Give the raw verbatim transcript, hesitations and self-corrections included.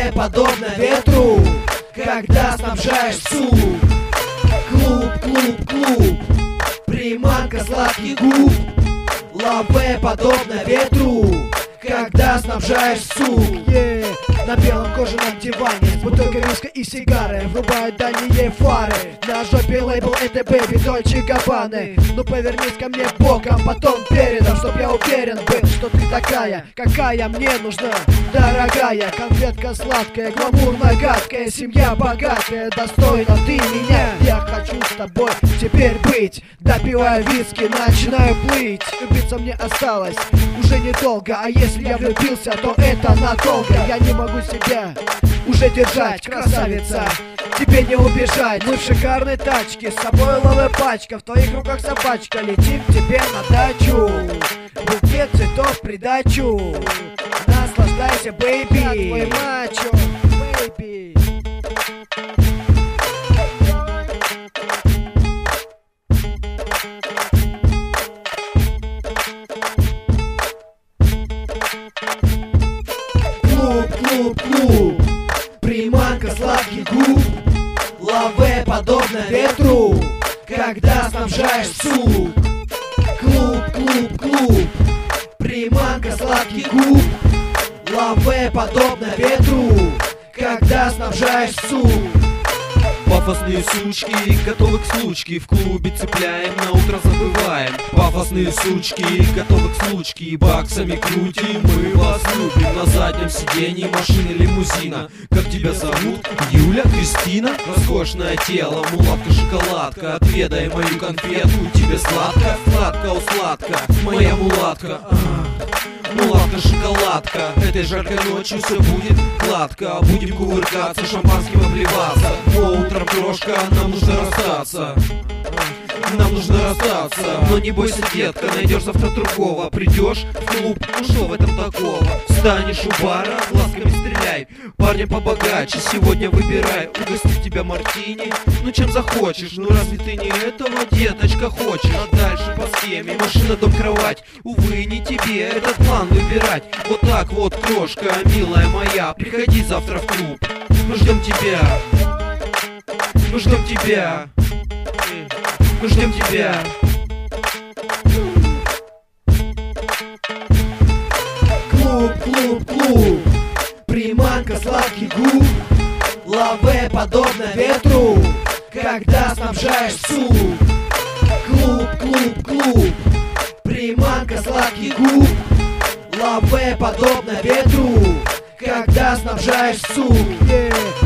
лаве подобно ветру, когда снабжаешь сук. Клуб, клуб, клуб, приманка сладких губ. Лаве подобно ветру, когда снабжаешь сук. Yeah. На белом кожаном диване с бутылкой виска и сигары врубают дальние фары. На жопе лейбл это Baby Dolce Gabbana. Ну повернись ко мне боком, потом передом, чтоб я уверен был, что ты такая, какая мне нужна, дорогая. Конфетка сладкая, гламурно гадкая, семья богатая, достойна ты меня. Я хочу с тобой теперь быть. Допиваю виски, начинаю плыть. Любиться мне осталось уже недолго, а если я влюбился, то это надолго. Я не могу себя уже держать, красавица, тебе не убежать. Мы в шикарной тачке, с собой лаве пачка, в твоих руках собачка. Летим к тебе на дачу, букет цветов в придачу. Наслаждайся, бэйби, я твой мачо, бэйби. Клуб, клуб, клуб, приманка сладких губ. Лаве подобно ветру, когда снабжаешь сук. Клуб, клуб, клуб, приманка сладких губ. Лаве подобно ветру, когда снабжаешь сук. Пафосные сучки, готовы к случке, в клубе цепляем, на утро забываем. Пафосные сучки, готовы к случке, баксами крутим, мы вас любим. На заднем сиденье машины лимузина. Как тебя зовут? Юля? Кристина? Роскошное тело, мулатка-шоколадка, отведай мою конфетку, тебе сладко? Сладко, о сладко, моя мулатка. Мулатка-шоколадка, этой жаркой ночью все будет гладко. Будем кувыркаться, шампанским обливаться. Но утром, крошка, нам нужно расстаться. Нам нужно расстаться. Но не бойся, детка, найдешь завтра другого. Придешь в клуб, ну что в этом такого? Станешь у бара, глазками стреляй. Парня побогаче, сегодня выбирай. Угостить тебя мартини, ну чем захочешь. Ну разве ты не этого, деточка, хочешь? А дальше по схеме, машина, дом, кровать. Увы, не тебе этот план выбирать. Вот так вот, крошка, милая моя, приходи завтра в клуб. Мы ждем тебя. Мы ждем тебя. Мы ждем тебя. Клуб, клуб, клуб, приманка сладких губ. Лаве подобно ветру, когда снабжаешь сук. Клуб, клуб, клуб, приманка сладких губ. Лаве подобно ветру, когда снабжаешь сук. Yeah.